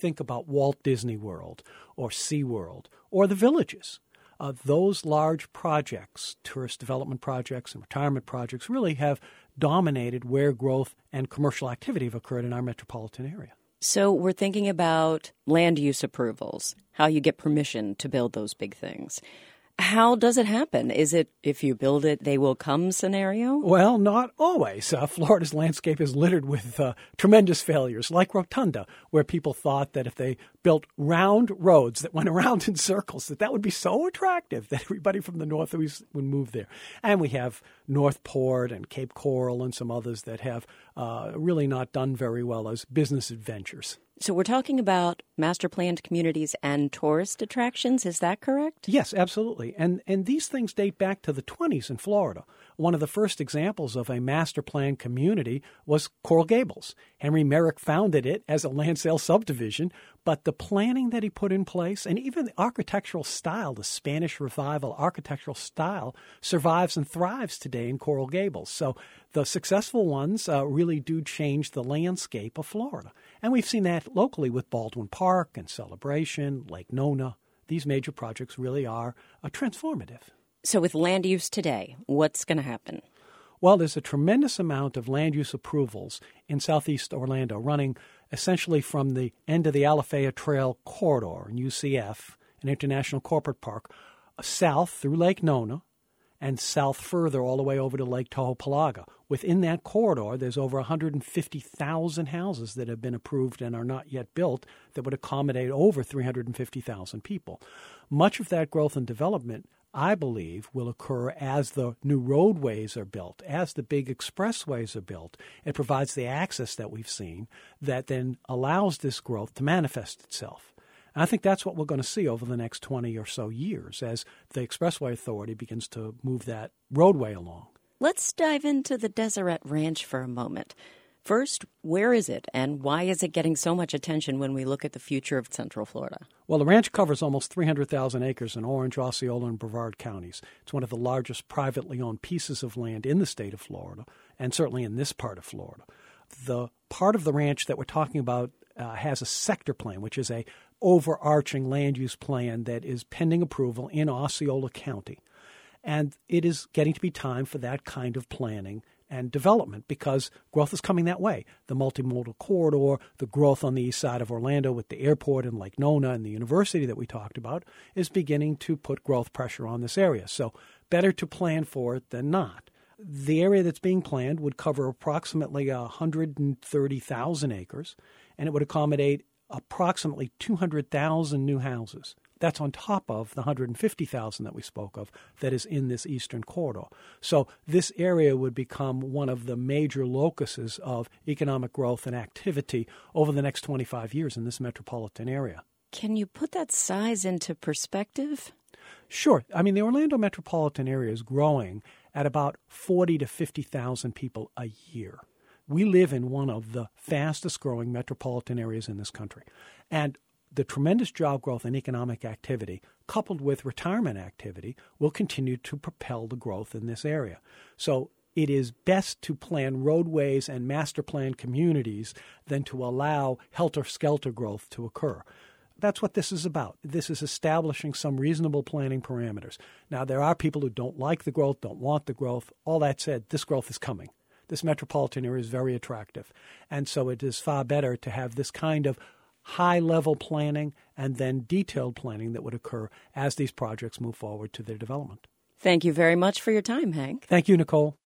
think about Walt Disney World or SeaWorld or the Villages. Those large projects, tourist development projects and retirement projects, really have dominated where growth and commercial activity have occurred in our metropolitan area. So we're thinking about land use approvals, how you get permission to build those big things. How does it happen? Is it if you build it, they will come scenario? Well, not always. Florida's landscape is littered with tremendous failures, like Rotunda, where people thought that if they built round roads that went around in circles, that would be so attractive that everybody from the Northeast would move there. And we have Northport and Cape Coral and some others that have really not done very well as business adventures. So we're talking about master planned communities and tourist attractions. Is that correct? Yes, absolutely. And these things date back to the 20s in Florida. One of the first examples of a master planned community was Coral Gables. Henry Merrick founded it as a land sale subdivision, but the planning that he put in place and even the architectural style, the Spanish Revival architectural style, survives and thrives today in Coral Gables. So the successful ones really do change the landscape of Florida. And we've seen that locally with Baldwin Park and Celebration, Lake Nona. These major projects really are transformative. So with land use today, what's going to happen? Well, there's a tremendous amount of land use approvals in southeast Orlando running essentially from the end of the Alafaya Trail corridor in UCF, an International Corporate Park, south through Lake Nona, and south further all the way over to Lake Tohopelaga. Within that corridor, there's over 150,000 houses that have been approved and are not yet built that would accommodate over 350,000 people. Much of that growth and development, I believe, will occur as the new roadways are built, as the big expressways are built. It provides the access that we've seen that then allows this growth to manifest itself. And I think that's what we're going to see over the next 20 or so years as the Expressway Authority begins to move that roadway along. Let's dive into the Deseret Ranch for a moment. First, where is it, and why is it getting so much attention when we look at the future of Central Florida? Well, the ranch covers almost 300,000 acres in Orange, Osceola, and Brevard counties. It's one of the largest privately owned pieces of land in the state of Florida, and certainly in this part of Florida. The part of the ranch that we're talking about has a sector plan, which is a overarching land use plan that is pending approval in Osceola County. And it is getting to be time for that kind of planning and development because growth is coming that way. The multimodal corridor, the growth on the east side of Orlando with the airport and Lake Nona and the university that we talked about is beginning to put growth pressure on this area. So better to plan for it than not. The area that's being planned would cover approximately 130,000 acres, and it would accommodate approximately 200,000 new houses. That's on top of the 150,000 that we spoke of that is in this eastern corridor. So this area would become one of the major locuses of economic growth and activity over the next 25 years in this metropolitan area. Can you put that size into perspective? Sure. I mean, the Orlando metropolitan area is growing at about 40 to 50,000 people a year. We live in one of the fastest growing metropolitan areas in this country. And the tremendous job growth and economic activity, coupled with retirement activity, will continue to propel the growth in this area. So it is best to plan roadways and master plan communities than to allow helter-skelter growth to occur. That's what this is about. This is establishing some reasonable planning parameters. Now, there are people who don't like the growth, don't want the growth. All that said, this growth is coming. This metropolitan area is very attractive. And so it is far better to have this kind of high-level planning and then detailed planning that would occur as these projects move forward to their development. Thank you very much for your time, Hank. Thank you, Nicole.